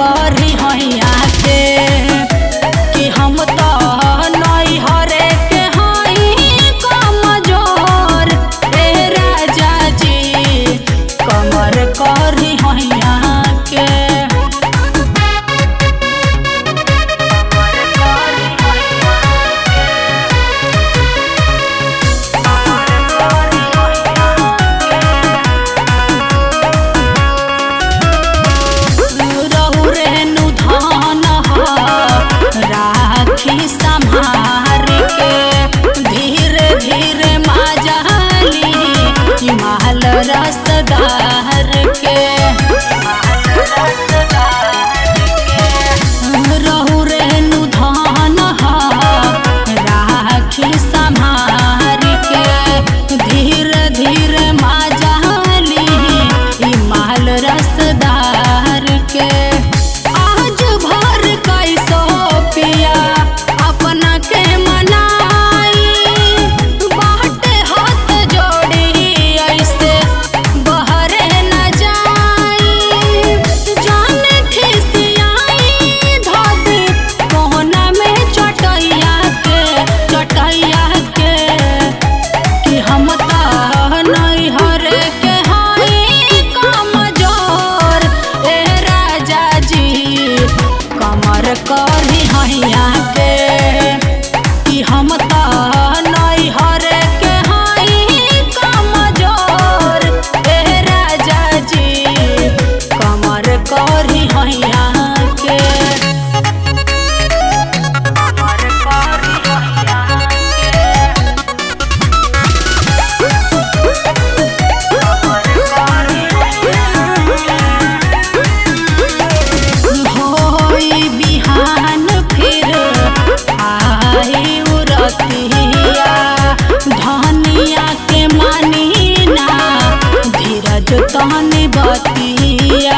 करी हैया के कि हम तो नहीं हरे के हई कमजोर ए राजा जी कमर करी हैया के। राखी संभार के धीरे धीरे माजाली हिमाल रसदार के रहु रेनु धान राखी संभार के धीरे धीरे माजाली हिमाल रसदार के। आज भर कैसो पिया अपना के मनाई बाटे हाथ जोड़ी ऐसे बहरे न जाई जाने खिसियाई धोती कोना में चटैया के कि हम तो नहीं हरे के हई कमजोर ए राजा जी कमर करी हैया के कि हम तो नहीं हरे के हई कमजोर ए राजा जी कमर करी हैया के। कमर करी हैया होई बिहान फिर आई उरतिया धनिया के मानी ना धीरज तहनी बतिया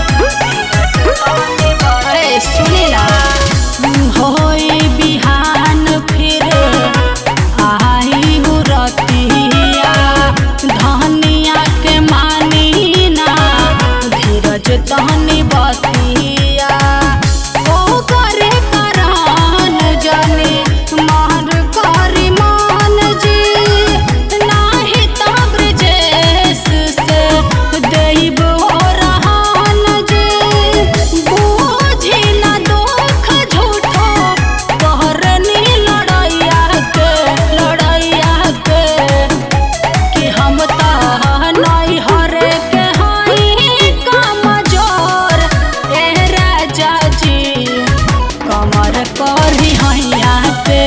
सुनी ना होई बिहान फिर आई उरतिया धनिया के मानी ना धीरज तहनी बतिया ओ करे करान जाने मार करी मान जी नाही तब्र जेस से देब रहन जी बूझी ना दुख झूठो कहरनी लड़ैया के कि हम तो नहीं हरे के हई कमजोर ए राजा जी कमर करी हैया के।